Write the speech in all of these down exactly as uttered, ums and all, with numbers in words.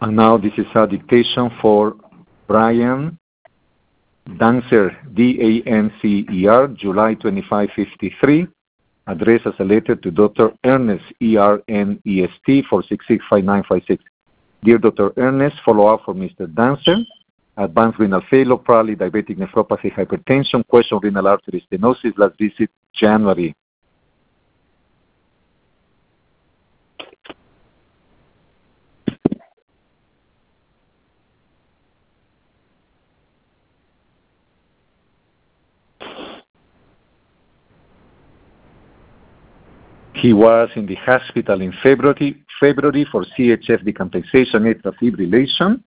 And now this is a dictation for Brian Dancer, D A N C E R, July twenty-five fifty-three, addressed as a letter to Doctor Ernest, E R N E S T, four six six five nine five six. Dear Doctor Ernest, follow-up for Mister Dancer. Advanced renal failure, probably diabetic nephropathy, hypertension, question renal artery stenosis, last visit January. He was in the hospital in February, February for C H F decompensation, atrial fibrillation.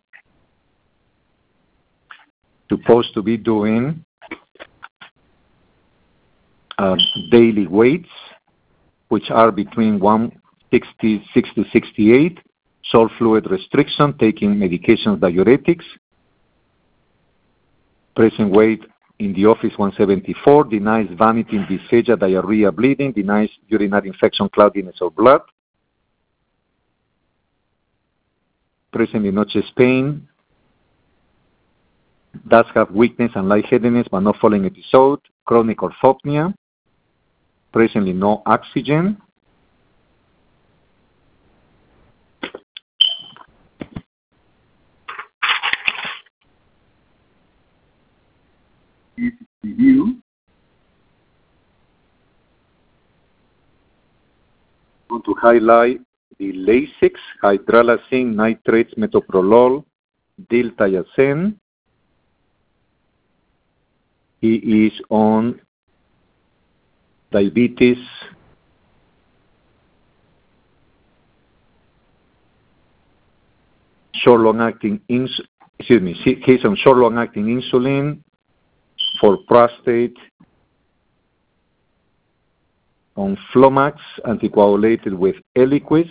Supposed to be doing uh, daily weights, which are between one sixty-six to sixty-eight, salt fluid restriction, taking medications, diuretics. Present weight in the office one seventy-four, denies vomiting, dysphagia, diarrhea, bleeding, denies urinary infection, cloudiness, or blood. Present in no chest pain, does have weakness and lightheadedness but not falling episode, chronic orthopnea, presently no oxygen. Review. I want to highlight the Lasix, hydralazine, nitrates, metoprolol, diltiazem. He is on diabetes, short long-acting ins excuse me, he's on short long-acting insulin for prostate, on Flomax, anticoagulated with Eliquis.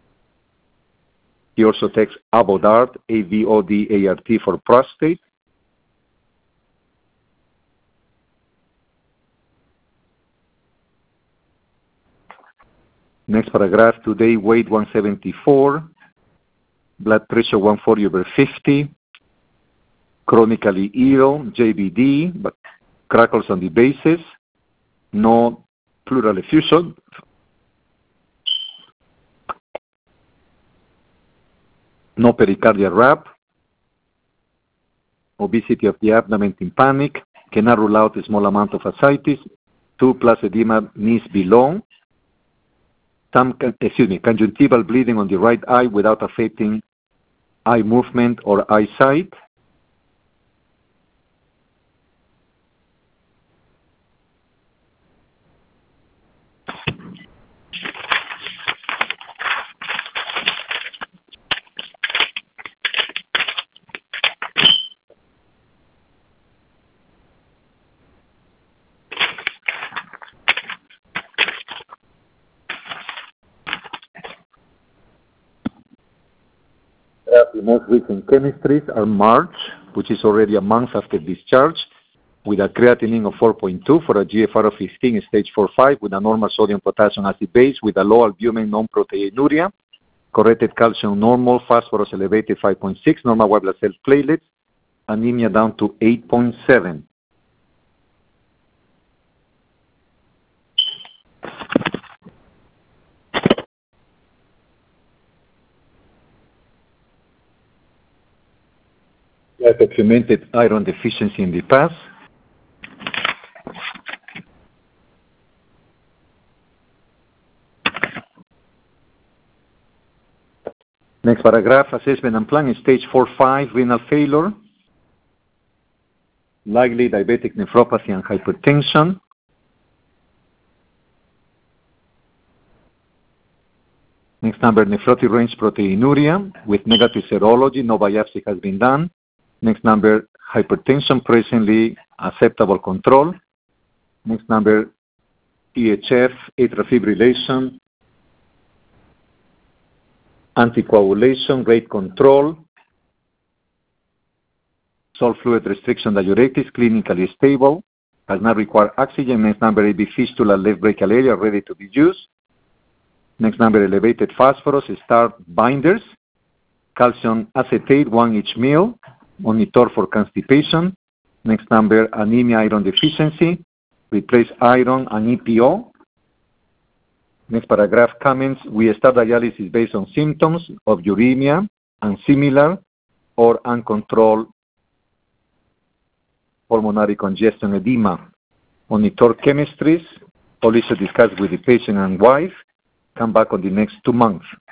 He also takes Avodart, A V O D A R T, for prostate. Next paragraph, today weight one seventy-four, blood pressure one forty over fifty, chronically ill, J B D, but crackles on the bases, no pleural effusion, no pericardial wrap, obesity of the abdomen, tympanic, cannot rule out a small amount of ascites, two plus edema, knees below, some, excuse me, conjunctival bleeding on the right eye without affecting eye movement or eyesight. The most recent chemistries are March, which is already a month after discharge, with a creatinine of four point two for a G F R of fifteen, stage four five, with a normal sodium potassium acid base, with a low albumin, non-proteinuria, corrected calcium normal, phosphorus elevated five point six, normal white blood cell platelets, anemia down to eight point seven. Documented iron deficiency in the past. Next paragraph, assessment and plan in stage four five, renal failure, likely diabetic nephropathy and hypertension. Next number, nephrotic range proteinuria with negative serology, no biopsy has been done. Next number, hypertension, presently acceptable control. Next number, C H F, atrial fibrillation, anticoagulation, rate control, salt fluid restriction, diuretics, clinically stable, has not required oxygen. Next number, A B fistula, left brachial area, ready to be used. Next number, elevated phosphorus, start binders. calcium acetate, one each meal. Monitor for constipation. Next number, anemia, iron deficiency. Replace iron and E P O. Next paragraph, comments. We start dialysis based on symptoms of uremia and similar or uncontrolled pulmonary congestion edema. Monitor chemistries. All issues discussed with the patient and wife. Come back on the next two months.